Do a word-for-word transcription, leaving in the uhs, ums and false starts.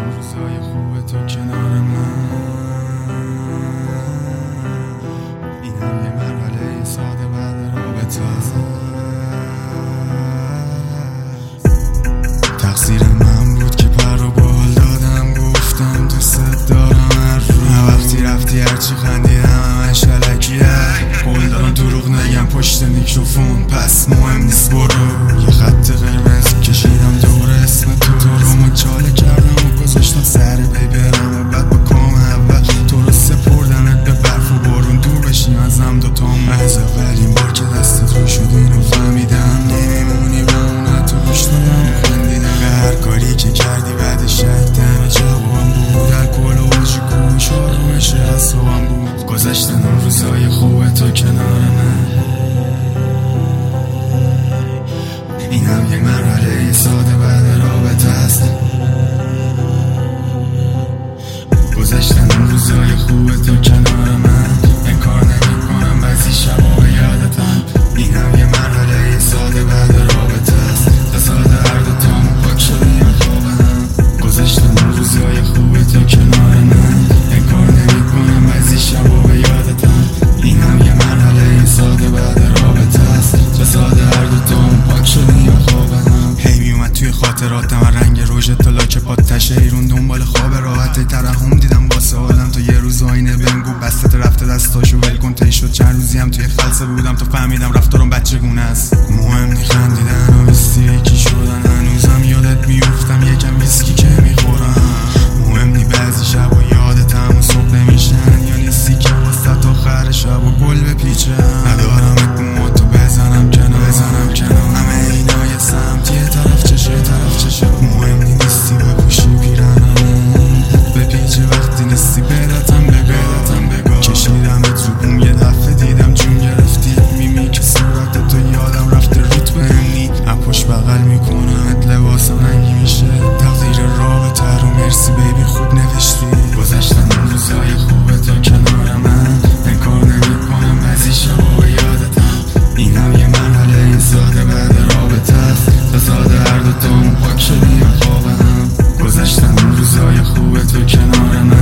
روزای خوب تو کنار من. این هم یه مرحله ساده بعد رابطه. تقصیر من بود که پر و بال دادم، گفتم دوست دارم هر روز. وقتی رفتی هرچی خندیدم همش علکیه. قول دارم دروغ نگم پشت میکروفون، پس مهم نیست برو. یه خط قرمز کشیدم دور اسم تو، تو رو مچاله کردم و گذاشتم سر پی برم و بعد با کام اول تو رو سپردمت به برف و بارون. دور بشیم ازم دوتام از اولین بار که دستت رو شد اینو فهمیدم. نمیمونی با اون تو گوش دادم و خندیدم به هر کاری که کردی بعدش شکتم جوابم بود. الکل و آجی گوش آرومش اعصابم بود. گذشتن اون روزای خوب تو کنار من. این هم یک مرحله ساده بعد رابطه است. گذشتن اون روزای خوب تو کنار من. انکار نمی کنم بعضی شبا یادتم. این هم یه مرحله ساده بعد رابطه است. تصاد هر دوتامون پاک شدیم خوابم. گذشتن اون روزای خوب تو کنار من. انکار نمی کنم بعضی شبا یادتم. این هم یه مرحله ساده بعد رابطه است. تصاد هر دوتامون پاک شدیم خوابم. هی میومد توی خاطراتم رنگ روژ تا لاک پات تشه ایرون دنبال خواب راحت ترحم دیدم واسه آدم. تا یه روز آینه بهم گفت بستت رفته دستاشو ول کن. طی شد چند روزی هم توی خلسه بودم تا فهمیدم رفتارم بچگونه است. مهم نی خندیدن و استیکی شدن، هنوزم یادت میافتم یکم ویسکی که میخورم. مهم نی بعضی شب و یادتم و صبح نمیشن، یا نیستی که واسه تا آخر شب و گل بپیچم. ندارم موتو بزنم کنار بزنم کنار همه اینا یه سمت یه طرف چشه طرف چشه. مهم نی نیستی بپوشی پیرنم بپیچه وقتی نیستی بدتم بگادتم بگا. کشیدمت رو بوم یه دفعه دیدم جون گرفتی. میمی که صورت تو یادم رفته روت بهمنی. اپوش بغل میکنمت لباسم رنگی میشه. تقدیر رابطه رو مرسی بیبی خوب نوشتی. گذشتن اون روزای خوب تو کنار من. انکار نمی کنم بعضی شبا یادتم. این هم یه مرحله ساده بعد رابطه است. تصاد هر دوتامون پاک شدیم خوابم. گذشتن اون روزای خوب تو کنار من.